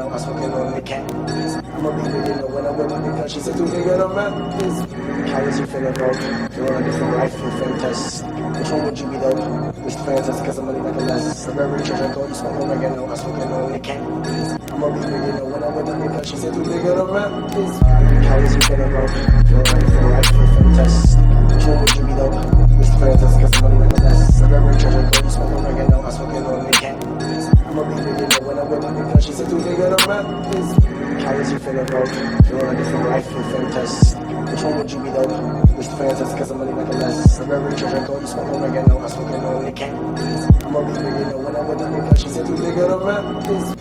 oregano, I'm smoking on the cat. I'm a leader, you know, when I'm with her because she said too nigga, I'm at this. How is you feeling, bro? You're on a different life, you fantastic. Which one would you be, though? Which fantastic, cause I'm money like a less. I'm very church, I thought you smoke oregano, I'm smoking on the cat. I'm a leader, you know, when I'm with her because she said too nigga, I'm at this. How is you feeling, bro? You're on a different life, you fantastic. Which one would you be, though? Which fantastic, cause I'm money like a less. I'm very church, I thought you smoke oregano, I'm smoking on the cat. I'm a leader, you know, when I'm with her because she said too nigga, I'm at this. How is you feeling, bro? You're on a different life, you fantastic. Which one would you be, though? Which fantastic, cause I'm money like a less. I'm very church, I thought you smoke oregano, I'm smoking on the cat. I'm a leader, you know, when I'm with her because she said too nigga, I'm at this.